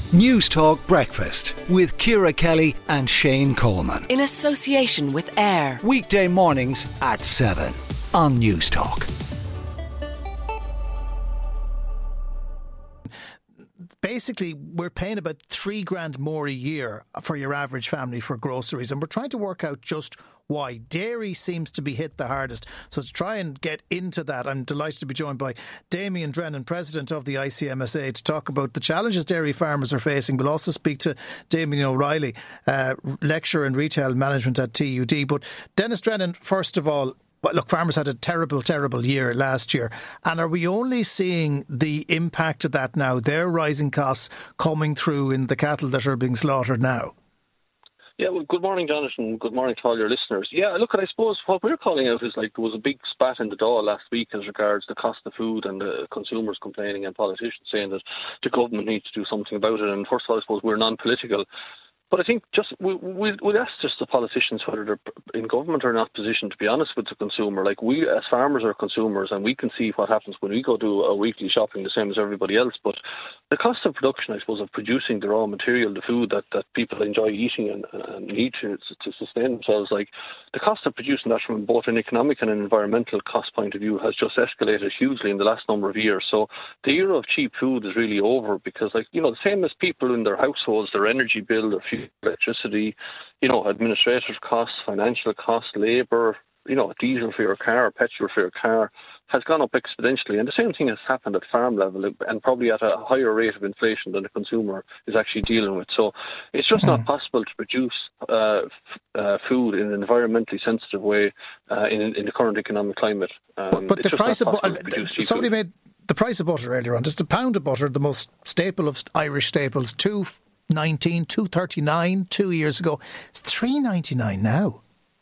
News Talk Breakfast with Ciara Kelly and Shane Coleman. In association with AIR. Weekday mornings at 7 on News Talk. Basically, we're paying about $3,000 more a year for your average family for groceries, and we're trying to work out just why. Dairy seems to be hit the hardest. So to try and get into that, I'm delighted to be joined by Damien Drennan, President of the ICMSA, to talk about the challenges dairy farmers are facing. We'll also speak to Damien O'Reilly, Lecturer in Retail Management at TUD. But Dennis Drennan, first of all, look, farmers had a terrible, terrible year last year. And are we only seeing the impact of that now, their rising costs coming through in the cattle that are being slaughtered now? Yeah, well, good morning, Jonathan. Good morning to all your listeners. Yeah, look, I suppose what we're calling out is like there was a big spat in the Dáil last week as regards the cost of food and the consumers complaining and politicians saying that the government needs to do something about it. And first of all, I suppose we're non-political. But I think just we'll ask just the politicians whether they're in government or not positioned to be honest with the consumer. Like, we as farmers are consumers, and we can see what happens when we go do a weekly shopping the same as everybody else. But the cost of production, I suppose, of producing the raw material, the food that people enjoy eating and need to sustain themselves, like the cost of producing that from both an economic and an environmental cost point of view has just escalated hugely in the last number of years. So the era of cheap food is really over, because, like, you know, the same as people in their households, their energy bill, their fuel, electricity, you know, administrative costs, financial costs, labour, you know, diesel for your car, petrol for your car has gone up exponentially. And the same thing has happened at farm level, and probably at a higher rate of inflation than the consumer is actually dealing with. So it's just not possible to produce food in an environmentally sensitive way in the current economic climate. But the price of somebody made the price of butter earlier on. Just a pound of butter, the most staple of Irish staples, $2.39 2 years ago. It's $3.99 now.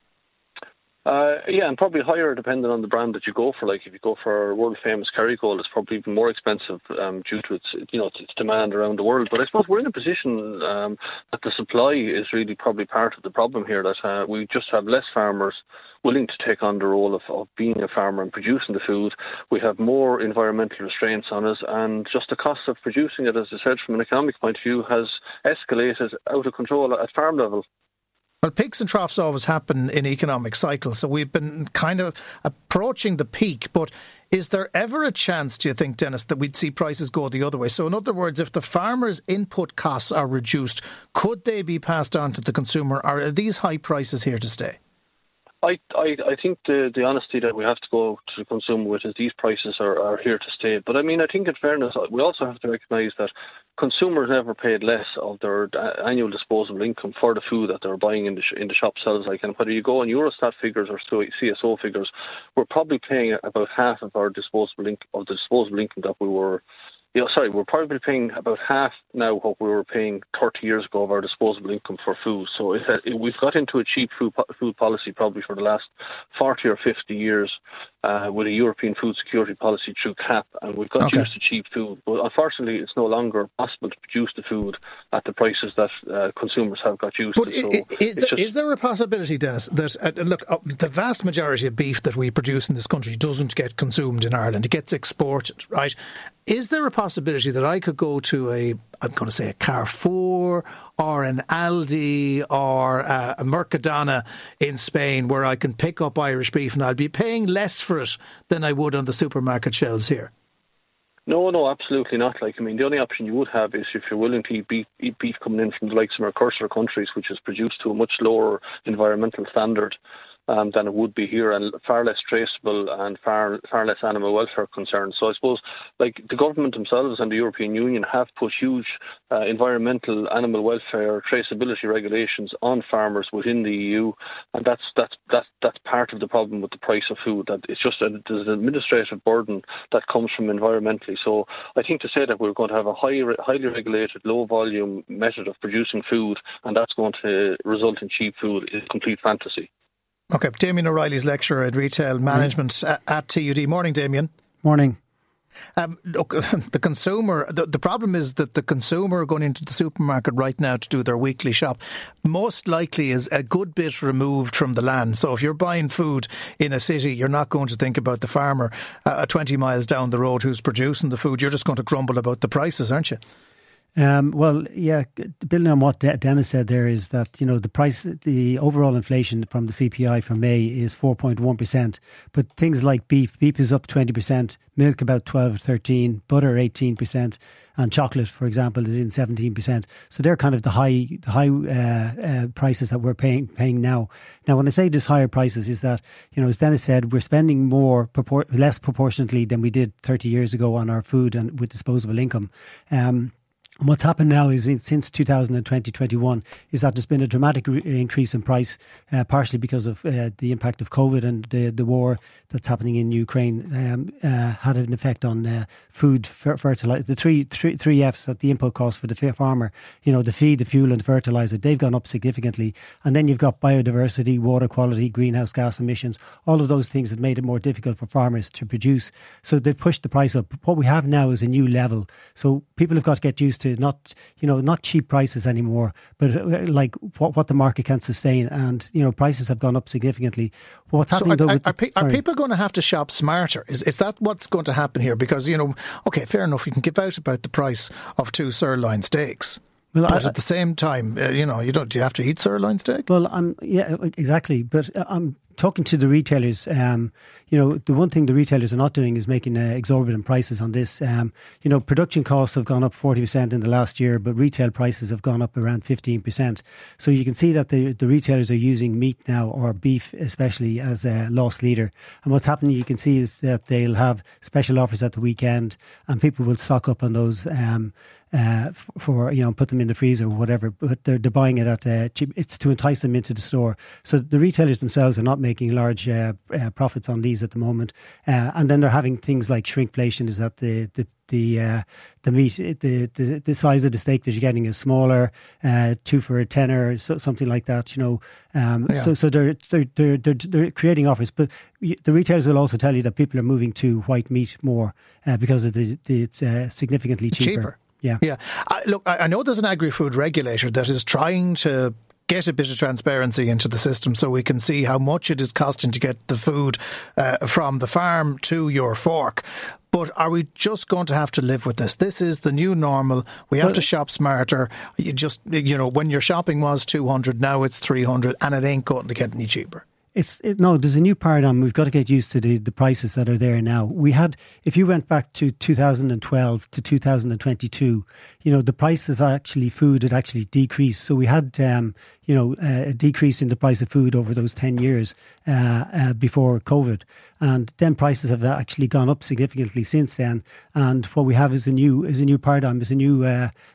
Yeah, and probably higher depending on the brand that you go for. Like, if you go for world famous Kerrygold, it's probably even more expensive due to its demand around the world. But I suppose we're in a position that the supply is really probably part of the problem here. That we just have less farmers willing to take on the role of being a farmer and producing the food. We have more environmental restraints on us, and just the cost of producing it, as I said, from an economic point of view, has escalated out of control at farm level. Well, peaks and troughs always happen in economic cycles, so we've been kind of approaching the peak. But is there ever a chance, do you think, Dennis, that we'd see prices go the other way? So in other words, if the farmers' input costs are reduced, could they be passed on to the consumer, or are these high prices here to stay? I think the honesty that we have to go to the consumer with is these prices are here to stay. But I mean, I think in fairness, we also have to recognise that consumers never paid less of their annual disposable income for the food that they're buying in the shop shelves. Like, and whether you go on Eurostat figures or CSO figures, we're probably paying about half of our disposable income that we were. We're probably paying about half now what we were paying 30 years ago of our disposable income for food. So we've got into a cheap food policy probably for the last 40 or 50 years with a European food security policy through CAP, and we've got used to cheap food. But unfortunately, it's no longer possible to produce the food at the prices that consumers have got used to. So is there a possibility, Dennis, that the vast majority of beef that we produce in this country doesn't get consumed in Ireland? It gets exported, right? Is there a possibility that I could go to a Carrefour or an Aldi or a Mercadona in Spain where I can pick up Irish beef and I'll be paying less for it than I would on the supermarket shelves here? No, absolutely not. Like, I mean, the only option you would have is if you're willing to eat beef coming in from the likes of Mercosur countries, which is produced to a much lower environmental standard than it would be here, and far less traceable and far less animal welfare concerns. So I suppose, like, the government themselves and the European Union have put huge environmental, animal welfare, traceability regulations on farmers within the EU, and that's part of the problem with the price of food. That it's just there's an administrative burden that comes from environmentally. So I think to say that we're going to have a highly regulated, low volume method of producing food, and that's going to result in cheap food, is complete fantasy. OK, Damien O'Reilly's lecturer at Retail Management at TUD. Morning, Damien. Morning. Look, the consumer, the problem is that the consumer going into the supermarket right now to do their weekly shop most likely is a good bit removed from the land. So if you're buying food in a city, you're not going to think about the farmer 20 miles down the road who's producing the food. You're just going to grumble about the prices, aren't you? Well, yeah, building on what Dennis said there is that, the overall inflation from the CPI for May is 4.1%. But things like beef is up 20%, milk about 12 or 13, butter 18%, and chocolate, for example, is in 17%. So they're kind of the high prices that we're paying now. Now, when I say there's higher prices, is that, as Dennis said, we're spending less proportionately than we did 30 years ago on our food and with disposable income. And what's happened now is since 2020-21 is that there's been a dramatic increase in price, partially because of the impact of COVID and the war that's happening in Ukraine had an effect on food, fertilizer. The three F's, that the input cost for the farmer, the feed, the fuel and the fertilizer, they've gone up significantly. And then you've got biodiversity, water quality, greenhouse gas emissions. All of those things have made it more difficult for farmers to produce. So they've pushed the price up. What we have now is a new level. So people have got to get used to not cheap prices anymore, but like what the market can sustain. And prices have gone up significantly. What's happening are people going to have to shop smarter? Is that what's going to happen here? Because okay, fair enough, you can give out about the price of 2 sirloin steaks. Well, but at the same time, do you have to eat sirloin steak? Well, yeah, exactly. But I'm talking to the retailers. The one thing the retailers are not doing is making exorbitant prices on this. Production costs have gone up 40% in the last year, but retail prices have gone up around 15%. So you can see that the retailers are using meat now, or beef especially, as a loss leader. And what's happening, you can see, is that they'll have special offers at the weekend, and people will stock up on those. Put them in the freezer or whatever, but they're buying it at cheap. It's to entice them into the store. So the retailers themselves are not making large profits on these at the moment. And then they're having things like shrinkflation, is that the meat, the size of the steak that you're getting is smaller, 2 for a tenner, something like that. So they're creating offers, but the retailers will also tell you that people are moving to white meat more because of it's significantly cheaper. Yeah. Look, I know there's an agri-food regulator that is trying to get a bit of transparency into the system so we can see how much it is costing to get the food from the farm to your fork. But are we just going to have to live with this? This is the new normal. We have to shop smarter. When your shopping was 200, now it's 300, and it ain't going to get any cheaper. No, there's a new paradigm. We've got to get used to the prices that are there now. If you went back to 2012 to 2022, the price of food had actually decreased. So we had, a decrease in the price of food over those 10 years before COVID. And then prices have actually gone up significantly since then. And what we have is a new paradigm, is a new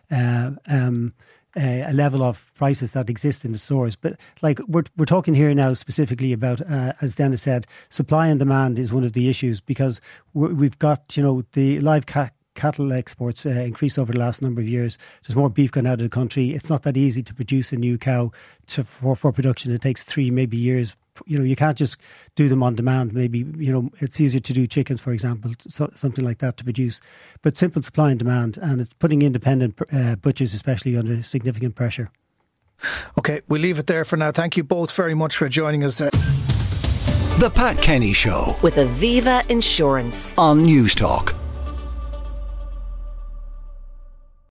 a level of prices that exist in the stores. But like we're talking here now specifically about, as Dennis said, supply and demand is one of the issues, because we've got, the live cattle exports increase over the last number of years. There's more beef going out of the country. It's not that easy to produce a new cow for production. It takes 3 maybe years. You can't just do them on demand. Maybe, it's easier to do chickens, for example, something like that to produce. But simple supply and demand, and it's putting independent butchers especially under significant pressure. OK, we'll leave it there for now. Thank you both very much for joining us. The Pat Kenny Show with Aviva Insurance on News Talk.